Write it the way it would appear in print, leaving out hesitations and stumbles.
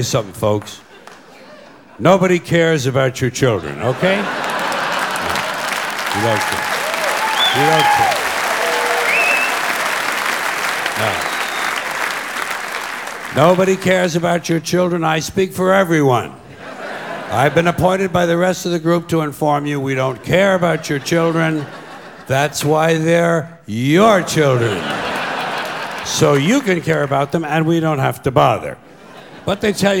Something, folks. Nobody cares about your children, okay? No. You don't care. You don't care. No. Nobody cares about your children. I speak for everyone. I've been appointed by the rest of the group to inform you we don't care about your children. That's why they're your children. So you can care about them and we don't have to bother. But they tell you